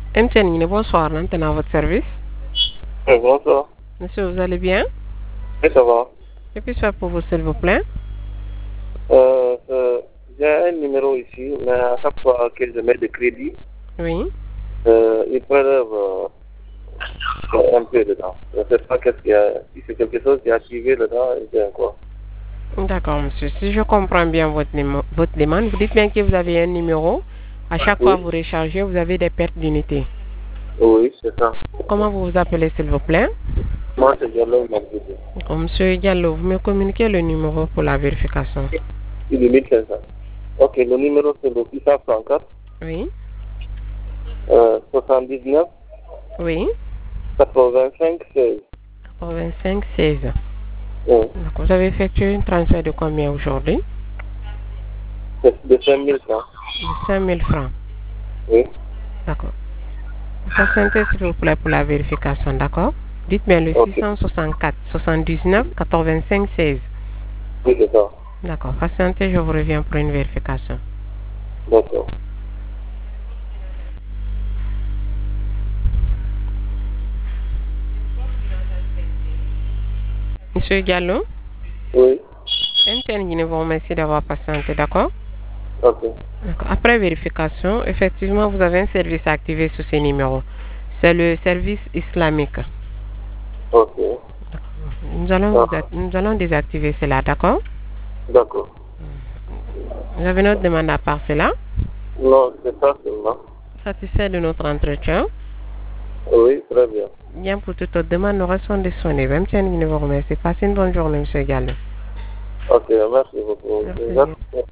MTN, bonsoir, l'antenne à votre service. Bonsoir. Monsieur, vous allez bien? Oui, ça va. Que puis-je faire pour vous, s'il vous plaît? J'ai un numéro ici, mais à chaque fois que je mets de crédit, Oui. il prélève un peu dedans. Je ne sais pas qu'est-ce qu'il y a. Si c'est quelque chose qui est activé dedans, et bien quoi. D'accord, monsieur. Si je comprends bien votre demande, vous dites bien que vous avez un numéro. À chaque fois que Oui, vous rechargez, vous avez des pertes d'unités. oui, c'est ça. Comment vous vous appelez, s'il vous plaît? Moi, c'est Diallo Magdidi. Monsieur Diallo, vous me communiquez le numéro pour la vérification. Il est 1500. Ok, le numéro c'est le 634 Oui. 79 Oui. 85 16. 85 16. Oui. D'accord. Vous avez effectué une transfert de combien aujourd'hui? C'est de 5000 francs. De 5000 francs. Oui. D'accord. Patientez, s'il vous plaît, pour la vérification, d'accord? Dites bien le Ok. 664 79 85 16. Oui, c'est ça. D'accord. Patientez, je vous reviens pour une vérification. D'accord. Monsieur Diallo, Oui. MTN vous remercie d'avoir patienté, d'accord? Ok. D'accord. Après vérification, effectivement, vous avez un service activé sur ces numéros. C'est le service islamique. Ok. Ah, Nous allons désactiver cela, d'accord? d'accord. Vous avez notre demande à part cela. Non, c'est ça seulement. Satisfait de notre entretien. Oui, très bien. Bien pour toute autre demande, nous restons disponibles. MTN vous remercie. Passez une bonne journée, monsieur Gallo. Ok, merci beaucoup. Merci.